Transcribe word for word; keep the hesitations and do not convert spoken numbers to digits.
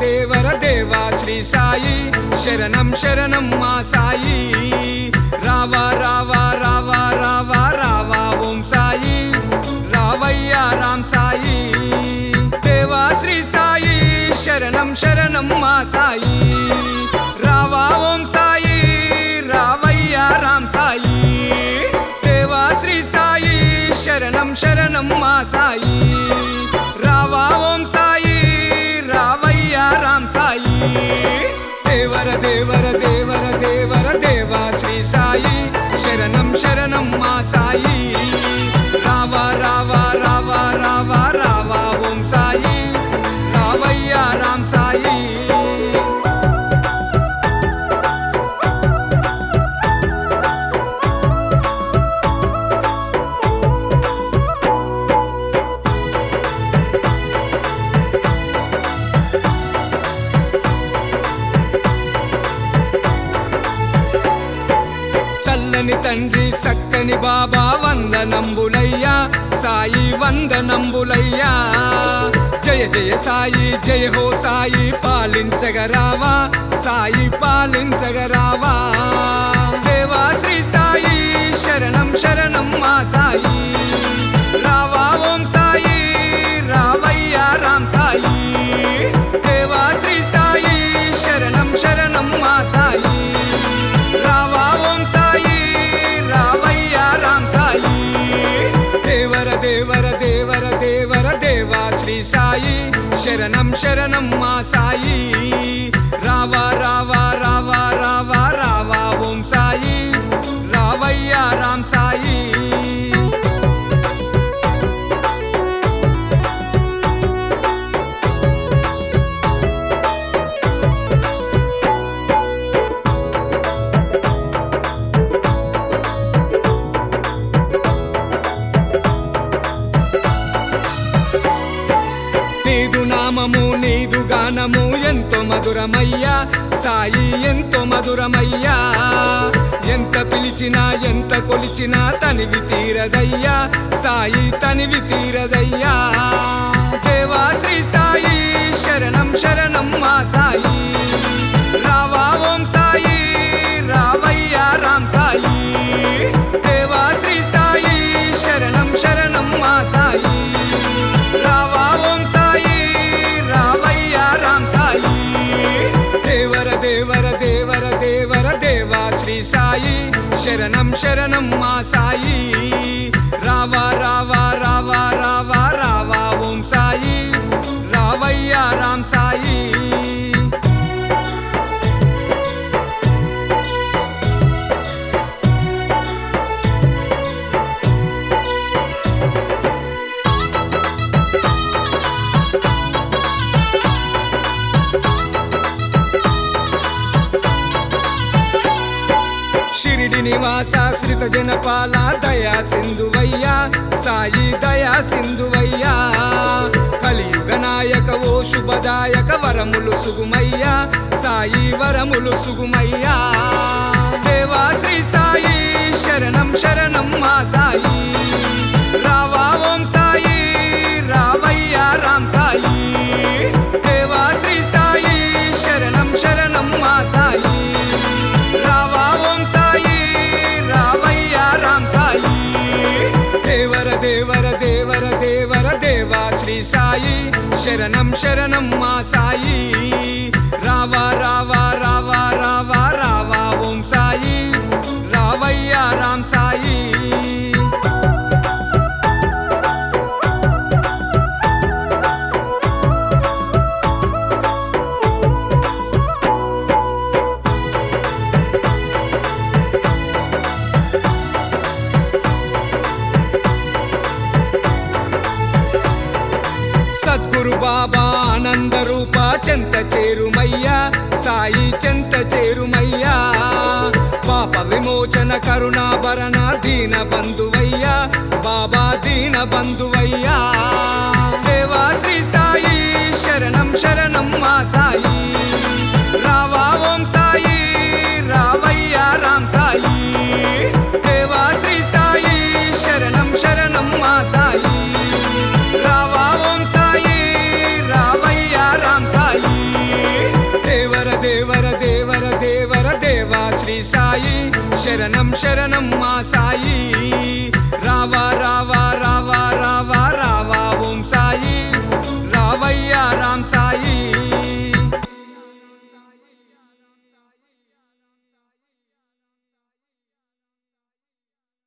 దేవర దేవా శ్రీ సాయి శరణం శరణం మా సాయి రావా రావా రావా రావా రావా ఓం సాయి రావయ్యా రామ్ సాయి దేవా శ్రీ సాయి శరణం శరణం మా సాయి రావా ఓం సాయి రావయ్యా రామ్ సాయి దేవా శ్రీ సాయి శరణం శరణం మా సాయి రావా ఓం సాయి రావయ్యా రామ్ సాయి దేవర దేవర దేవర దేవర దేవా శ్రీ సాయి శరణం శరణం మా సాయి రావా రావా రావా రావా రావా ఓం సాయి రావయ్యా రామ్ సాయి చల్లని తండ్రి సక్కని బాబా వందనంబులయ్యా సాయి వందనంబులయ్యా జయ జయ సాయి జయ హో సాయి పాలించగరావా సాయి పాలించగరావా దేవా శ్రీ సాయి శరణం శరణం మా సాయి రావా ఓం సాయి రావయ్యా రామ్ సాయి దేవా శ్రీ సాయి శరణం శరణం మా సాయి రావా ఓం సాయి రావయ్యా రామ్ సాయి దేవర దేవర దేవర దేవర దేవా శ్రీ సాయి శరణం శరణం మా సాయి రావా రావా రావా రావా రావా ఓం సాయి రావయ్యా రామ్ సాయి నీదు నామము నీదు గానము ఎంతో మధురమయ్యా సాయి ఎంతో మధురమయ్యా ఎంత పిలిచినా ఎంత కొలిచినా తనివి తీరదయ్యా సాయి తనివి తీరదయ్యా దేవా శ్రీ సాయి శరణం శరణం మా సాయి రావా ఓం సాయి రావయ్యా రామ్ సాయి దేవా శ్రీ సాయి శరణం శరణం మా సాయి రావా ఓం సాయి రావయ్యా రామ్ సాయి దేవర దేవర దేవర దేవర దేవా శ్రీ సాయి శరణం శరణం మా సాయి రావా రావా రావా రావా రావా ఓం సాయి రావయ్యా రామ్ సాయి షిరిడి నివాస శ్రిత జనపాల దయా సింధువయ్యా సాయి దయా సింధువయ్యా కలియుగ నాయక ఓ శుభదాయక వరములు సుగుమయ్యా సాయి వరములు సుగుమయ్యా దేవా శ్రీ సాయి శరణం శరణం మా సాయి రావా ఓం సాయి రావయ్యా రామ్ సాయి దేవా శ్రీ సాయి శరణం శరణం మా సాయి రావా ఓం సాయి రావయ్యా రామ్ సాయి దేవర దేవర దేవర దేవర దేవా శ్రీ సాయి శరణం శరణం మా సాయి రావా రావా రావా రావా రావా ఓం సాయి రావయ్యా రామ్ సాయి సద్గురు బాబా ఆనంద రూప చెంత చేరుమయ్యా సాయి చెంత చేరుమయ్యా పాప విమోచన కరుణాభరణ దీన బంధువయ్యా బాబా దీన బంధువయ్యా దేవా శ్రీ సాయి శరణం శరణం మా సాయి రావా ఓం సాయి రావయ్యా రామ్ సాయి దేవా శ్రీ సాయి శరణం శరణం మా సాయి రావా ఓం సాయి రావయ్యా రామ్ సాయి శ్రీ సాయి శరణం శరణం మా సాయి రావా రావా